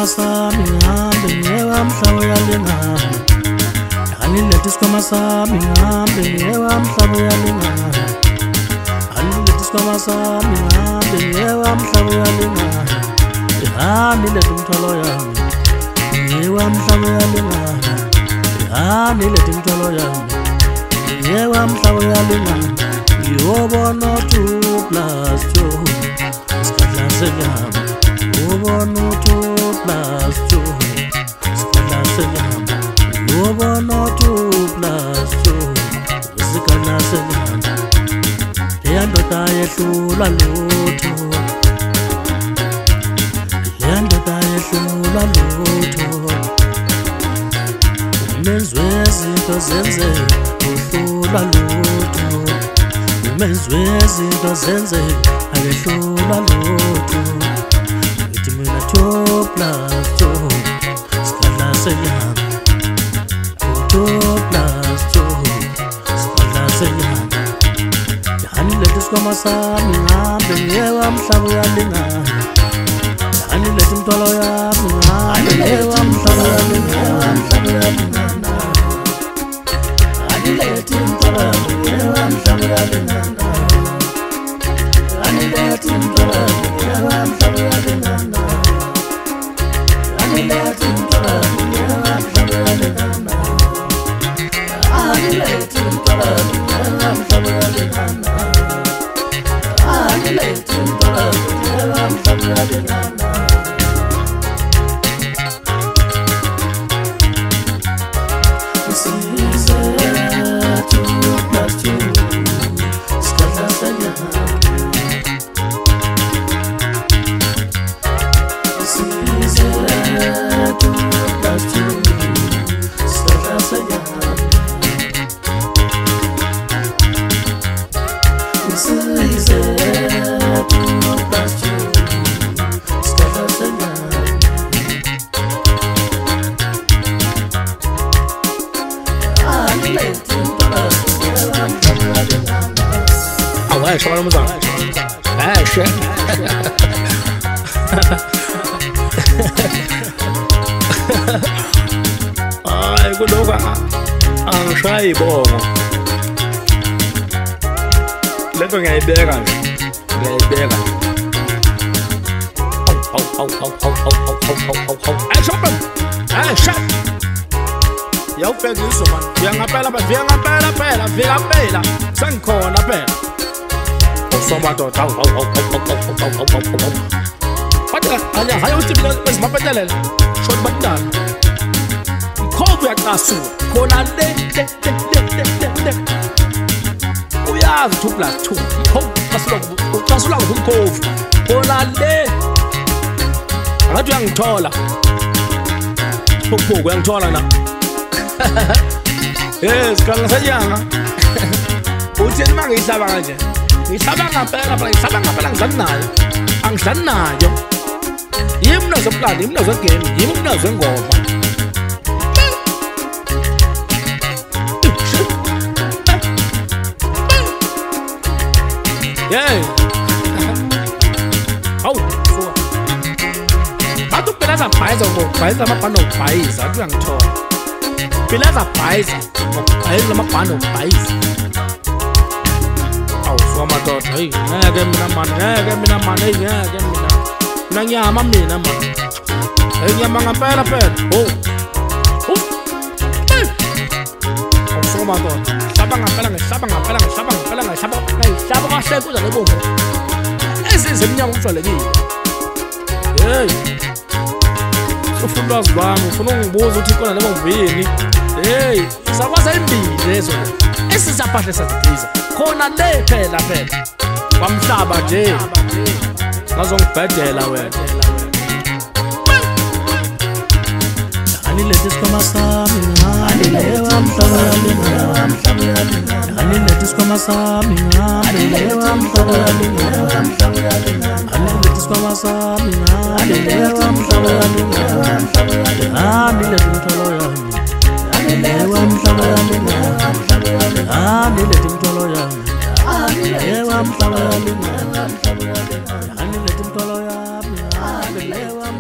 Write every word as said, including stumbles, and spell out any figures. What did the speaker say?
isikhwama sami ngihambe ngiye kwamhlaba uyalingana. Angilethe isikhwama sami ngihambe ngiye kwamhlaba uyalingana. Angilethe isikhwama sami ngihambe ngiye kwamhlaba uyalingana. Angilethe imithwalo yami ngiye kwamhlaba uyalingana. Angilethe imithwalo yami ngiye kwamhlaba uyalingana. Ngiyobona two plus two isikhathi senyama. Ngiyobona two plus two isikhathi senyama. Ngiyobona two plus two isikhathi senyama. Leya ndoda yehlula lutho, leya ndoda yehlula lutho. Umenzi wezinto zenzeka uhlula lutho. Umenzi wezinto zenzeka akehlula lutho. Ngithi mina two plus two isikhathi senyama. Two plus two isikhathi senyama. Angilethe isikhwama sami ngihambe ngiye kwamhlaba uyalingana. Angilethe imithwalo yami ngihambe ngiye kwamhlaba uyalingana. Angilethe imithwalo yami ngiye kwamhlaba uyalingana. Angilethe imithwalo yami ngiye kwamhlaba uyalingana. Angilethe imithwalo yami ngiye kwamhlaba uyalingana. Angilethe imithwalo yami ngiye kwamhlaba uyalingana. Angilethe imithwalo yami ngiye kwamhlaba uyalingana. 哎，什么什么长？哎，是。Ay, kulokhu angishayi ibongo. Lento ngiyayibeka nje. Ngiyayibeka. Haw haw haw haw haw haw haw haw haw haw. Ay, shopper. Ay, shop. Yawubheka iso man. Vika ngaphela phela, vika ngaphela phela, vika phela. Sengikhona phela. Somadoda haw haw haw haw haw haw haw haw haw. Kodwa anya hayo uthi mina besimaphetelela. Shot badala. Khobu yaqasula. Khona le le le le le. Uyazi two plus two. Khobu qasula uqasula ngumkhovu. Khona le. Ngathi uyangithola. Phuphu uyangithola na. Yes, kana sayanga. Uthi manje ngihlaba kanje. Ngihlaba ngaphela phela, ngihlaba ngaphela ngizani nayo. Angidlali nayo. Yimi mna zoplani, yimi mna zogame, yimi mna zengoma. Yeah. Aw, fuwa. Bathu phela za bhayiza ngokubhayiza amabhano okubhayiza, athi uyangithola. Phela za bhayiza, ngokubhayiza amabhano okubhayiza. Madoda, hey, ngeke mina man, ngeke mina man, hey, ngeke mina. Mina ngiyama mina man. Hey, ngiyama ngampela phela. Oh. Oh. Hey. Awusuka madoda. Hlaba ngampela, ngihlaba ngampela, ngihlaba ngampela, ngihlaba, ngihlaba kahle kuze lebombo. Ezize emnyango ujwayelekile. Hey. Ufuna ulwazi lwami, ufuna ungibuza ukuthi khona noma ngivini. Hey, sakwazi imbili lezo. Esisaphahle sazidiza. Khona le phela phela kwamhlaba nje ngazongibhedela wena. Angilethe isikhwama sami ngihambe ngiye kwamhlaba uyalingana. Angilethe isikhwama sami ngihambe ngiye kwamhlaba uyalingana. Angilethe isikhwama sami ngihambe ngiye kwamhlaba uyalingana. Angilethe imithwalo yami ngiye kwamhlaba uyalingana. Angilethe imithwalo yami ngiye kwamhlaba uyalingana. Angilethe imithwalo yami ngiye kwamhlaba uyalingana.